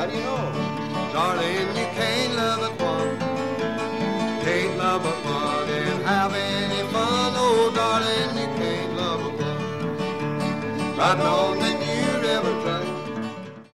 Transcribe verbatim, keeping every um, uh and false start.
How do you know? Darling, you can't love but one. Can't love but one and have any fun. Oh, darling, you can't love but one. Riding on the